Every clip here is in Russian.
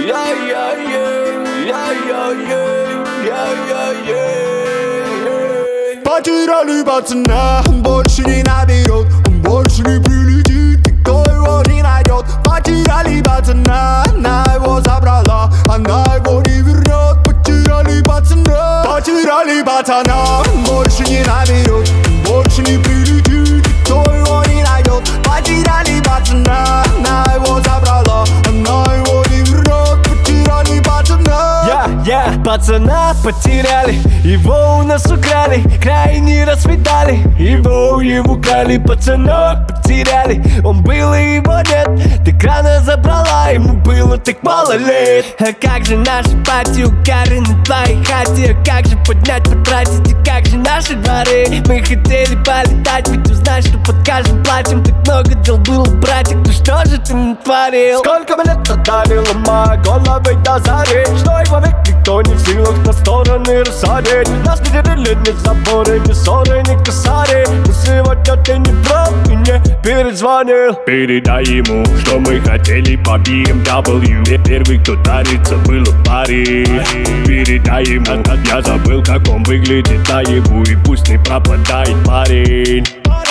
Потеряли пацана, он больше не наберет, он больше не прилетит, никто его не найдет. Потеряли пацана, она его забрала, она его не вернет. Потеряли пацана, он больше не наберет, он больше не прилетит, никто его не найдет. Потеряли пацана, она его забрала, она его не вернет. Потеряли пацана. Пацана потеряли, его у нас украли, крайне расцветали, его украли. Пацана потеряли, он был и его нет. Ты крана забрала, ему было так мало лет. А как же наши пати, укары на твоей хате? А как же поднять, потратить, и как же наши дворы? Мы хотели полетать, ведь узнать, что под каждым платьем так много дел было, братик. Ну что же ты натворил? Сколько мы лет отдали, ломая головы до зари, что его век никто не в силах на стороны рассадить. Нас не делили ни заборы, ни ссоры, ни косари. Но сегодня ты не прав и не перезвонил. Передай ему, что мы хотели по BMW. Первый, кто дарится, был в паре. Передай ему, я забыл, как он выглядит наяву, и пусть не пропадает парень.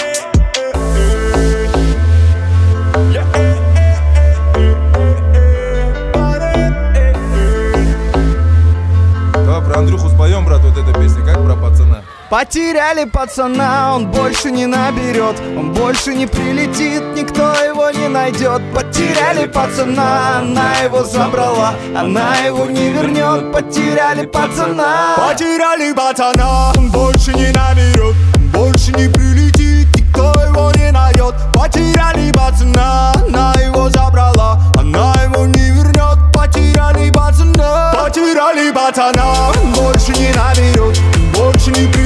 Давай про Андрюху споем, брат, вот эта песня, как про пацана. Потеряли пацана, он больше не наберет, он больше не прилетит, никто его не найдет. Потеряли пацана, она его забрала, она его не вернет. Потеряли пацана, он больше не наберет, он больше не прилетит, никто его не найдет. Потеряли пацана, она его забрала, она его не вернет. Потеряли пацана, он больше не наберет, он больше не прилетит.